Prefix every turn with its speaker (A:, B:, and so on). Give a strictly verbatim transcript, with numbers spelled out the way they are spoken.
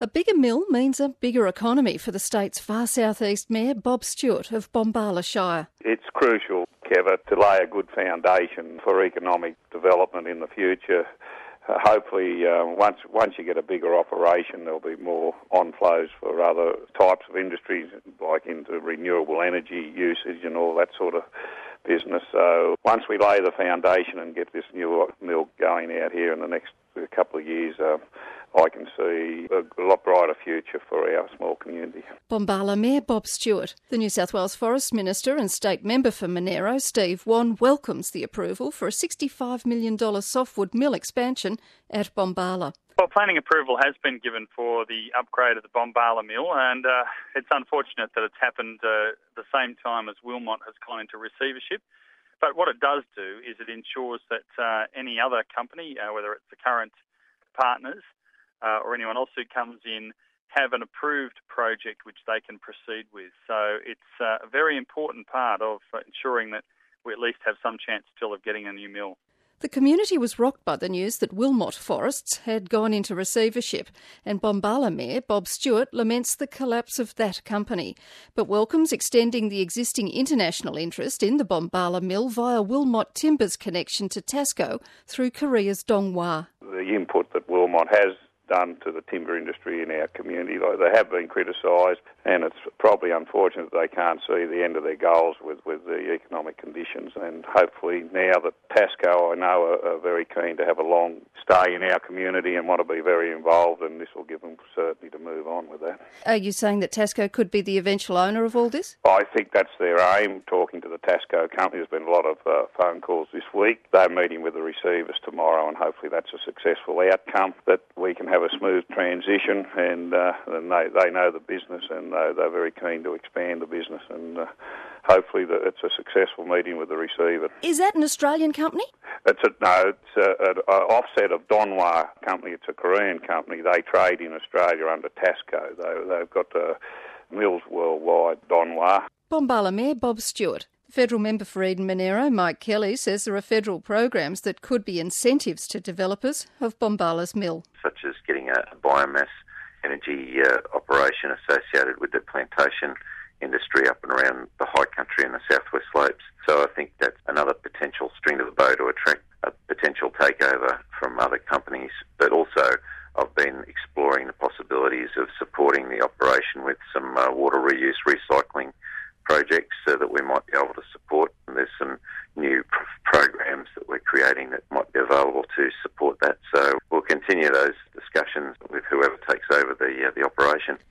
A: A bigger mill means a bigger economy for the state's far southeast mayor, Bob Stewart of Bombala Shire.
B: It's crucial, Keva, to lay a good foundation for economic development in the future. Uh, hopefully, uh, once once you get a bigger operation, there'll be more on-flows for other types of industries, like into renewable energy usage and all that sort of business. So once we lay the foundation and get this new mill going out here in the next couple of years, uh, I can see a lot brighter future for our small community.
A: Bombala Mayor Bob Stewart. The New South Wales Forest Minister and State Member for Monero, Steve Wan, welcomes the approval for a sixty-five million dollars softwood mill expansion at Bombala.
C: Well, planning approval has been given for the upgrade of the Bombala mill, and uh, it's unfortunate that it's happened uh, the same time as Wilmot has gone into receivership. But what it does do is it ensures that uh, any other company, uh, whether it's the current partners uh, or anyone else who comes in, have an approved project which they can proceed with. So it's uh, a very important part of uh, ensuring that we at least have some chance still of getting a new mill.
A: The community was rocked by the news that Wilmot Forests had gone into receivership, and Bombala Mayor Bob Stewart laments the collapse of that company, but welcomes extending the existing international interest in the Bombala mill via Wilmot Timber's connection to Tasco through Korea's Dongwha.
B: The input that Wilmot has done to the timber industry in our community, like they have been criticised, and it's probably unfortunate that they can't see the end of their goals with, with the economic conditions. And hopefully now that Tasco, I know, are, are very keen to have a long stay in our community and want to be very involved, and this will give them certainty to move on with that.
A: Are you saying that Tasco could be the eventual owner of all this?
B: I think that's their aim. Talking to the Tasco company, there's been a lot of uh, phone calls this week. They're meeting with the receivers tomorrow, and hopefully that's a successful outcome, that we can have a smooth transition, and, uh, and they, they know the business, and uh, they're very keen to expand the business, and uh, hopefully that it's a successful meeting with the receiver.
A: Is that an Australian company?
B: It's a, no, it's an offset of Dongwha company. It's a Korean company. They trade in Australia under Tasco. They, they've got uh, mills worldwide, Dongwha.
A: Bombala Mayor Bob Stewart. Federal member for Eden Monero, Mike Kelly, says there are federal programs that could be incentives to developers of Bombala's mill.
D: Such as getting a biomass energy uh, operation associated with the plantation industry up and around the high country and the southwest slopes. So I think that's another potential string to the bow to attract a potential takeover from other companies. But also I've been exploring the possibilities of supporting the operation with some uh, water reuse recycling projects uh, that we might be able to support. And there's some new pr- programs that we're creating that might be available to support that. So we'll continue those discussions with whoever takes over the uh, the operation.